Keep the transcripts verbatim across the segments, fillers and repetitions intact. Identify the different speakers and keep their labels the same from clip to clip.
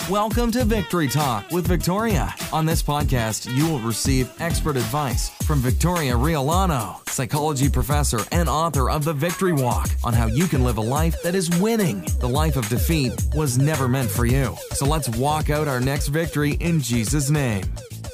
Speaker 1: Welcome to Victory Talk with Victoria. On this podcast, you will receive expert advice from Victoria Riolano, psychology professor and author of The Victory Walk, on how you can live a life that is winning. The life of defeat was never meant for you. So let's walk out our next victory in Jesus' name.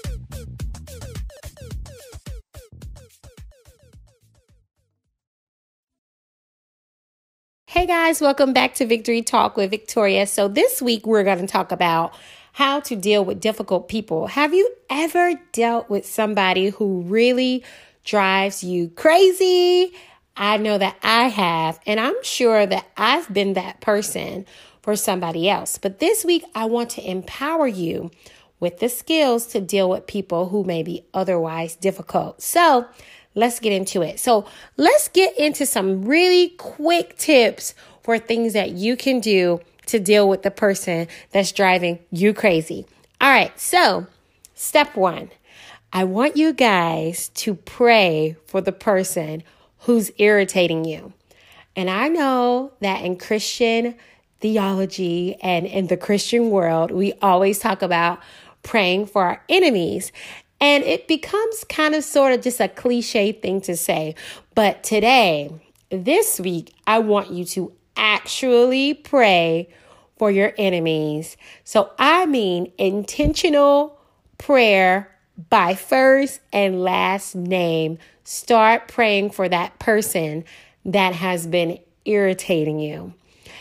Speaker 2: Hey guys, welcome back to Victory Talk with Victoria. So this week we're going to talk about how to deal with difficult people. Have you ever dealt with somebody who really drives you crazy? I know that I have, and I'm sure that I've been that person for somebody else. But this week I want to empower you with the skills to deal with people who may be otherwise difficult. So let's get into it. So let's get into some really quick tips for things that you can do to deal with the person that's driving you crazy. All right. So step one, I want you guys to pray for the person who's irritating you. And I know that in Christian theology and in the Christian world, we always talk about praying for our enemies. And it becomes kind of sort of just a cliche thing to say. But today, this week, I want you to actually pray for your enemies. So I mean intentional prayer by first and last name. Start praying for that person that has been irritating you.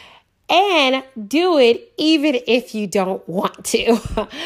Speaker 2: And do it even if you don't want to.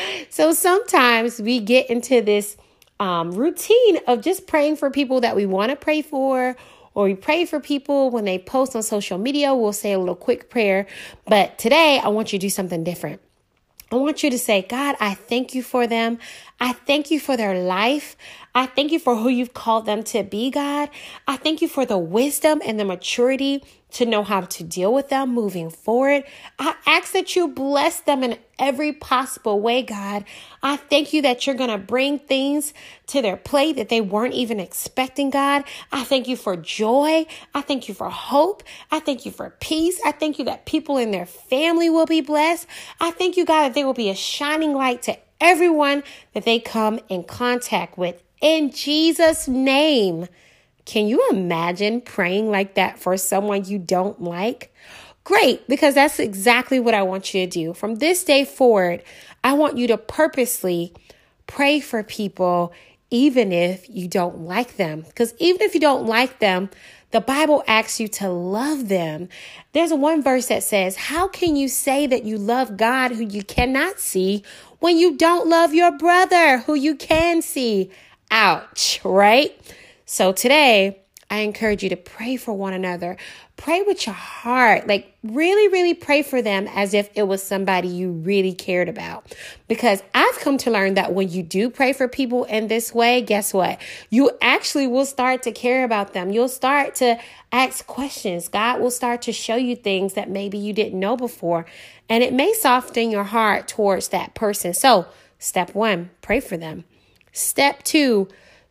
Speaker 2: So sometimes we get into this um, routine of just praying for people that we want to pray for, or we pray for people when they post on social media. We'll say a little quick prayer. But today I want you to do something different. I want you to say, God, I thank you for them. I thank you for their life. I thank you for who you've called them to be, God. I thank you for the wisdom and the maturity to know how to deal with them moving forward. I ask that you bless them in every possible way, God. I thank you that you're going to bring things to their plate that they weren't even expecting, God. I thank you for joy. I thank you for hope. I thank you for peace. I thank you that people in their family will be blessed. I thank you, God, that they will be a shining light to everyone that they come in contact with. In Jesus' name. Can you imagine praying like that for someone you don't like? Great, because that's exactly what I want you to do. From this day forward, I want you to purposely pray for people even if you don't like them. Because even if you don't like them, the Bible asks you to love them. There's one verse that says, how can you say that you love God who you cannot see when you don't love your brother who you can see? Ouch, right? So today, I encourage you to pray for one another. Pray with your heart. Like really, really pray for them as if it was somebody you really cared about. Because I've come to learn that when you do pray for people in this way, guess what? You actually will start to care about them. You'll start to ask questions. God will start to show you things that maybe you didn't know before. And it may soften your heart towards that person. So step one, pray for them. Step two,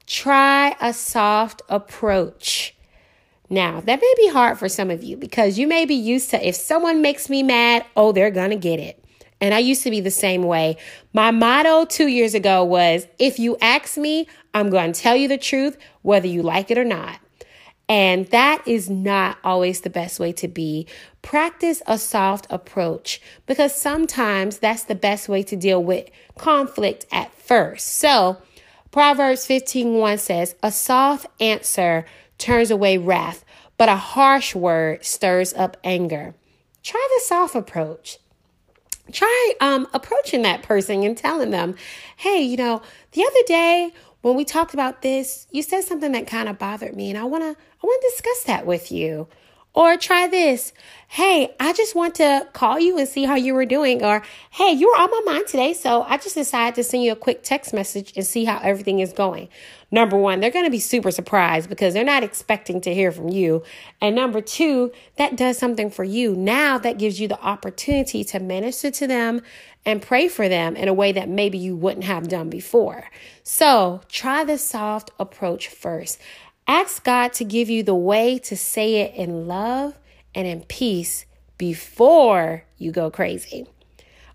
Speaker 2: try a soft approach. Now, that may be hard for some of you because you may be used to, if someone makes me mad, oh, they're going to get it. And I used to be the same way. My motto two years ago was, if you ask me, I'm going to tell you the truth, whether you like it or not. And that is not always the best way to be. Practice a soft approach because sometimes that's the best way to deal with conflict at first. So Proverbs fifteen one says, a soft answer turns away wrath, but a harsh word stirs up anger. Try the soft approach. Try um, approaching that person and telling them, hey, you know, the other day when we talked about this, you said something that kind of bothered me, and I want to I want to discuss that with you. Or try this. Hey, I just want to call you and see how you were doing. Or, hey, you were on my mind today, so I just decided to send you a quick text message and see how everything is going. Number one, they're going to be super surprised because they're not expecting to hear from you. And number two, that does something for you. Now that gives you the opportunity to minister to them and pray for them in a way that maybe you wouldn't have done before. So try the soft approach first. Ask God to give you the way to say it in love and in peace before you go crazy.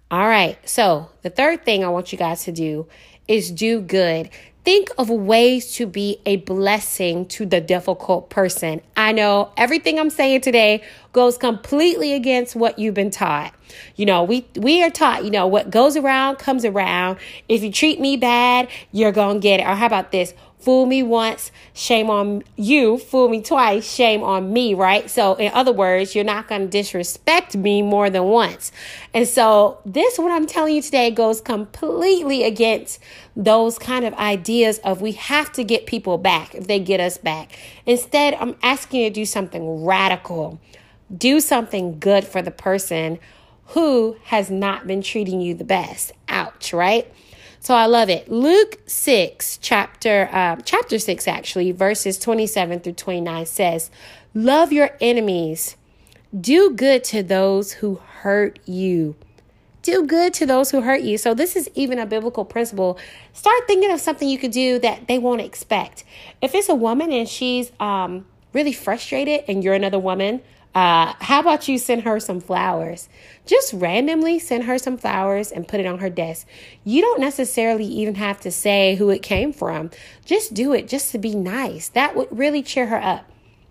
Speaker 2: All right. So the third thing I want you guys to do is do good. Think of ways to be a blessing to the difficult person. I know everything I'm saying today goes completely against what you've been taught. You know, we, we are taught, you know, what goes around comes around. If you treat me bad, you're going to get it. Or how about this? Fool me once, shame on you. Fool me twice, shame on me, right? So in other words, you're not going to disrespect me more than once. And so this, what I'm telling you today, goes completely against those kind of ideas of we have to get people back if they get us back. Instead, I'm asking you to do something radical. Do something good for the person who has not been treating you the best. Ouch, right? So I love it. Luke six, chapter uh, chapter six, actually, verses twenty-seven through twenty-nine says, love your enemies. Do good to those who hurt you. Do good to those who hurt you. So this is even a biblical principle. Start thinking of something you could do that they won't expect. If it's a woman and she's um, really frustrated and you're another woman, Uh, how about you send her some flowers? Just randomly send her some flowers and put it on her desk. You don't necessarily even have to say who it came from. Just do it just to be nice. That would really cheer her up.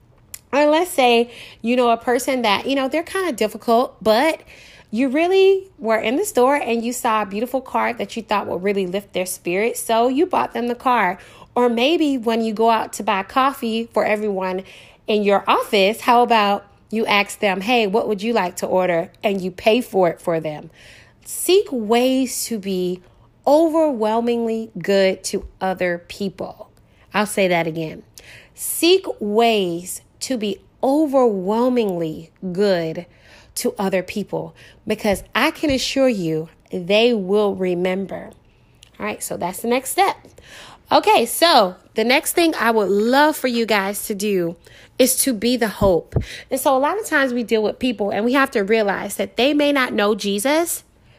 Speaker 2: Or let's say, you know, a person that, you know, they're kind of difficult, but you really were in the store and you saw a beautiful card that you thought would really lift their spirits. So you bought them the card. Or maybe when you go out to buy coffee for everyone in your office, how about you ask them, hey, what would you like to order? And you pay for it for them. Seek ways to be overwhelmingly good to other people. I'll say that again. Seek ways to be overwhelmingly good to other people, because I can assure you they will remember. All right, so that's the next step. Okay, so the next thing I would love for you guys to do is to be the hope. And so a lot of times we deal with people and we have to realize that they may not know Jesus,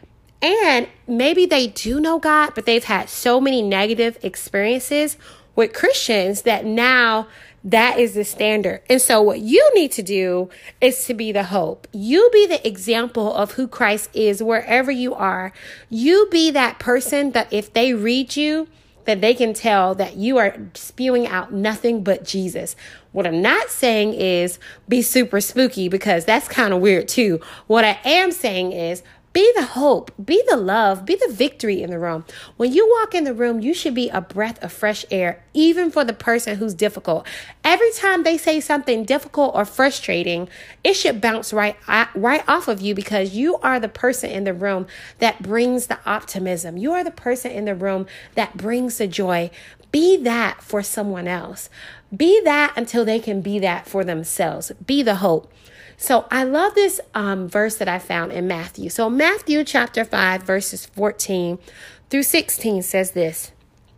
Speaker 2: and maybe they do know God, but they've had so many negative experiences with Christians that now that is the standard. And so what you need to do is to be the hope. You be the example of who Christ is wherever you are. You be that person that if they read you, that they can tell that you are spewing out nothing but Jesus. What I'm not saying is be super spooky, because that's kind of weird too. What I am saying is be the hope, be the love, be the victory in the room. When you walk in the room, you should be a breath of fresh air, even for the person who's difficult. Every time they say something difficult or frustrating, it should bounce right, right off of you, because you are the person in the room that brings the optimism. You are the person in the room that brings the joy. Be that for someone else. Be that until they can be that for themselves. Be the hope. So I love this um, verse that I found in Matthew. So Matthew chapter five, verses fourteen through sixteen says this.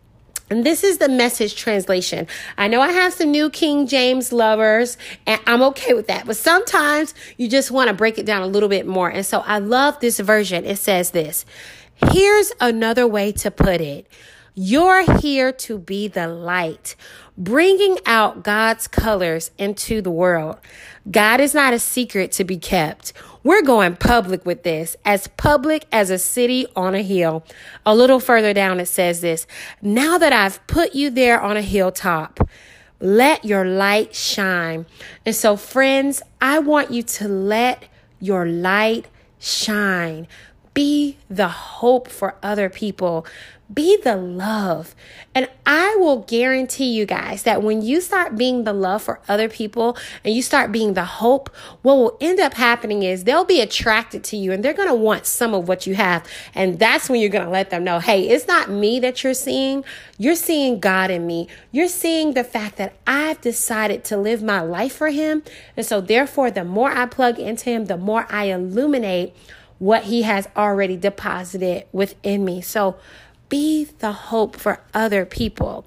Speaker 2: And this is the Message translation. I know I have some New King James lovers, and I'm okay with that. But sometimes you just want to break it down a little bit more. And so I love this version. It says this. Here's another way to put it. You're here to be the light, bringing out God's colors into the world. God is not a secret to be kept. We're going public with this, as public as a city on a hill. A little further down, it says this. Now that I've put you there on a hilltop, let your light shine. And so, friends, I want you to let your light shine. Be the hope for other people. Be the love. And I will guarantee you guys that when you start being the love for other people and you start being the hope, what will end up happening is they'll be attracted to you and they're going to want some of what you have. And that's when you're going to let them know, hey, it's not me that you're seeing. You're seeing God in me. You're seeing the fact that I've decided to live my life for him. And so therefore, the more I plug into him, the more I illuminate what he has already deposited within me. So be the hope for other people.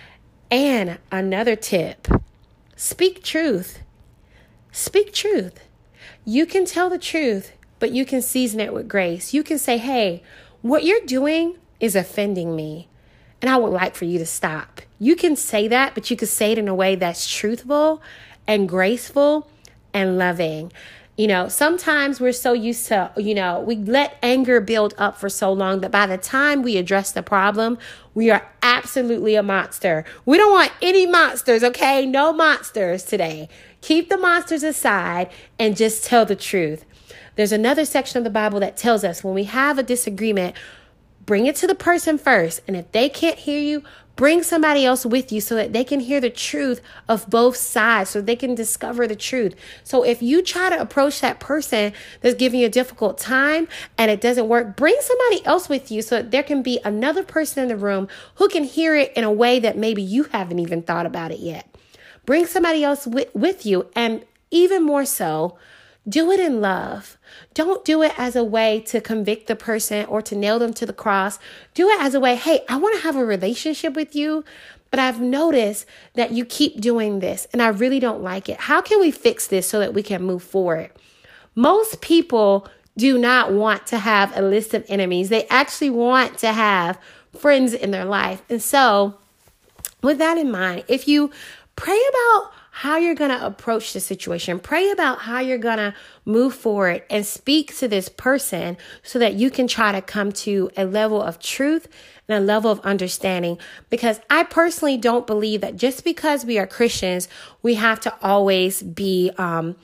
Speaker 2: And another tip, speak truth. Speak truth. You can tell the truth, but you can season it with grace. You can say, hey, what you're doing is offending me, and I would like for you to stop. You can say that, but you can say it in a way that's truthful and graceful and loving. You know, sometimes we're so used to, you know, we let anger build up for so long that by the time we address the problem, we are absolutely a monster. We don't want any monsters, okay? No monsters today. Keep the monsters aside and just tell the truth. There's another section of the Bible that tells us when we have a disagreement, bring it to the person first. And if they can't hear you, bring somebody else with you so that they can hear the truth of both sides, so they can discover the truth. So if you try to approach that person that's giving you a difficult time and it doesn't work, bring somebody else with you so that there can be another person in the room who can hear it in a way that maybe you haven't even thought about it yet. Bring somebody else with, with you. And even more so, do it in love. Don't do it as a way to convict the person or to nail them to the cross. Do it as a way, hey, I want to have a relationship with you, but I've noticed that you keep doing this and I really don't like it. How can we fix this so that we can move forward? Most people do not want to have a list of enemies. They actually want to have friends in their life. And so with that in mind, if you pray about how you're going to approach the situation, pray about how you're going to move forward and speak to this person so that you can try to come to a level of truth and a level of understanding. Because I personally don't believe that just because we are Christians, we have to always be um,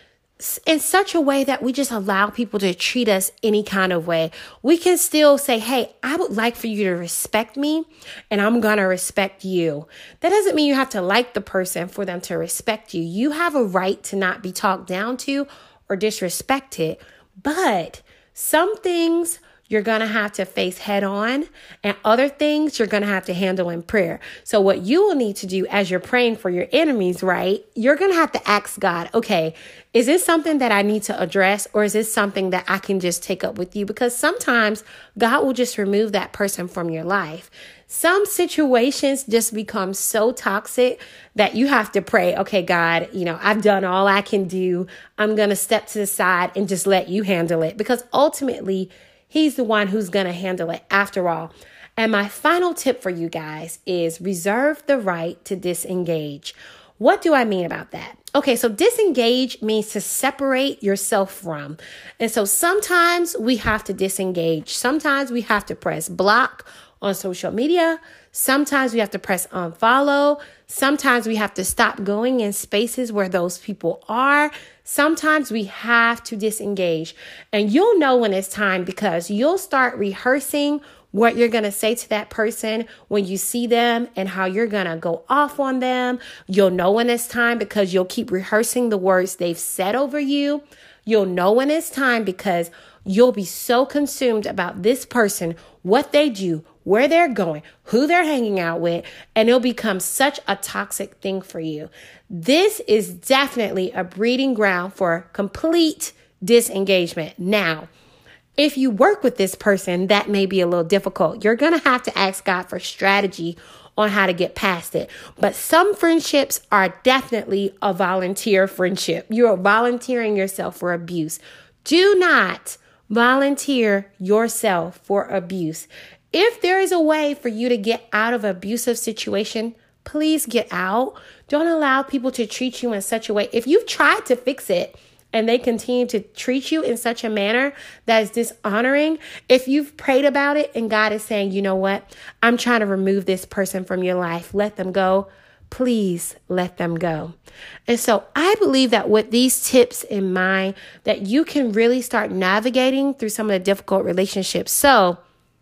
Speaker 2: in such a way that we just allow people to treat us any kind of way. We can still say, hey, I would like for you to respect me and I'm going to respect you. That doesn't mean you have to like the person for them to respect you. You have a right to not be talked down to or disrespected, but some things you're going to have to face head on, and other things you're going to have to handle in prayer. So what you will need to do as you're praying for your enemies, right? You're going to have to ask God, okay, is this something that I need to address, or is this something that I can just take up with you? Because sometimes God will just remove that person from your life. Some situations just become so toxic that you have to pray, okay, God, you know, I've done all I can do. I'm going to step to the side and just let you handle it, because ultimately He's the one who's going to handle it after all. And my final tip for you guys is reserve the right to disengage. What do I mean about that? Okay, so disengage means to separate yourself from. And so sometimes we have to disengage. Sometimes we have to press block on social media. Sometimes we have to press unfollow. Sometimes we have to stop going in spaces where those people are. Sometimes we have to disengage. And you'll know when it's time, because you'll start rehearsing what you're going to say to that person when you see them and how you're going to go off on them. You'll know when it's time because you'll keep rehearsing the words they've said over you. You'll know when it's time because you'll be so consumed about this person, what they do, where they're going, who they're hanging out with, and it'll become such a toxic thing for you. This is definitely a breeding ground for complete disengagement. Now, if you work with this person, that may be a little difficult. You're going to have to ask God for strategy on how to get past it. But some friendships are definitely a volunteer friendship. You're volunteering yourself for abuse. Do not volunteer yourself for abuse. If there is a way for you to get out of an abusive situation, please get out. Don't allow people to treat you in such a way. If you've tried to fix it and they continue to treat you in such a manner that is dishonoring, if you've prayed about it and God is saying, you know what, I'm trying to remove this person from your life, let them go, please let them go. And so I believe that with these tips in mind, that you can really start navigating through some of the difficult relationships. So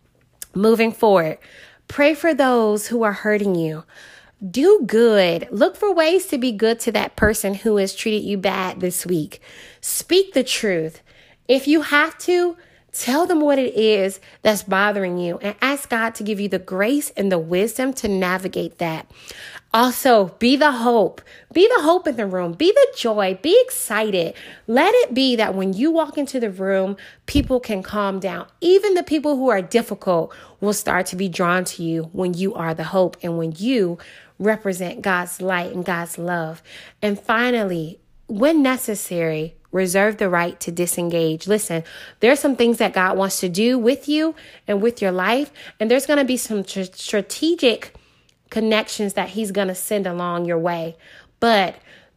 Speaker 2: moving forward, pray for those who are hurting you. Do good. Look for ways to be good to that person who has treated you bad this week. Speak the truth. If you have to, tell them what it is that's bothering you and ask God to give you the grace and the wisdom to navigate that. Also, be the hope. Be the hope in the room. Be the joy. Be excited. Let it be that when you walk into the room, people can calm down. Even the people who are difficult will start to be drawn to you when you are the hope and when you represent God's light and God's love. And finally, when necessary, reserve the right to disengage. Listen, there's some things that God wants to do with you and with your life, and there's going to be some tr- strategic connections that He's going to send along your way. But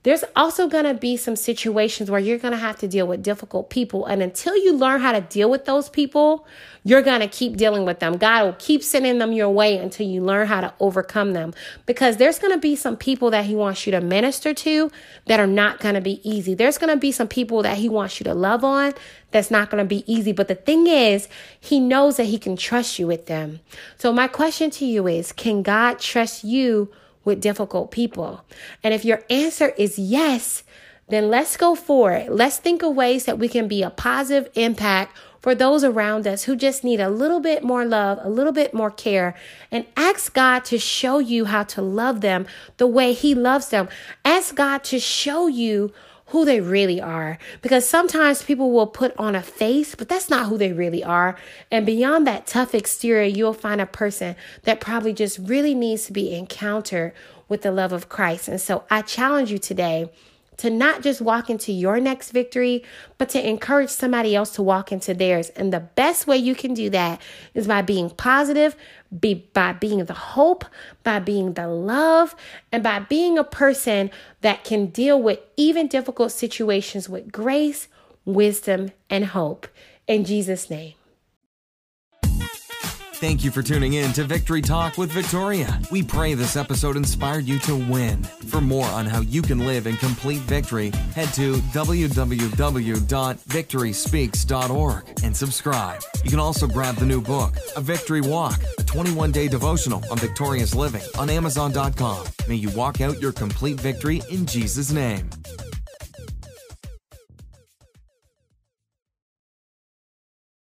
Speaker 2: There's also going to be some situations where you're going to have to deal with difficult people. And until you learn how to deal with those people, you're going to keep dealing with them. God will keep sending them your way until you learn how to overcome them. Because there's going to be some people that he wants you to minister to that are not going to be easy. There's going to be some people that he wants you to love on that's not going to be easy. But the thing is, he knows that he can trust you with them. So my question to you is, can God trust you with difficult people? And if your answer is yes, then let's go for it. Let's think of ways that we can be a positive impact for those around us who just need a little bit more love, a little bit more care, and ask God to show you how to love them the way he loves them. Ask God to show you who they really are, because sometimes people will put on a face, but that's not who they really are. And beyond that tough exterior, you'll find a person that probably just really needs to be encountered with the love of Christ. And so I challenge you today to not just walk into your next victory, but to encourage somebody else to walk into theirs. And the best way you can do that is by being positive, be, by being the hope, by being the love, and by being a person that can deal with even difficult situations with grace, wisdom, and hope. In Jesus' name.
Speaker 1: Thank you for tuning in to Victory Talk with Victoria. We pray this episode inspired you to win. For more on how you can live in complete victory, head to w w w dot victory speaks dot org and subscribe. You can also grab the new book, A Victory Walk, a twenty-one day devotional on victorious living on amazon dot com. May you walk out your complete victory in Jesus' name.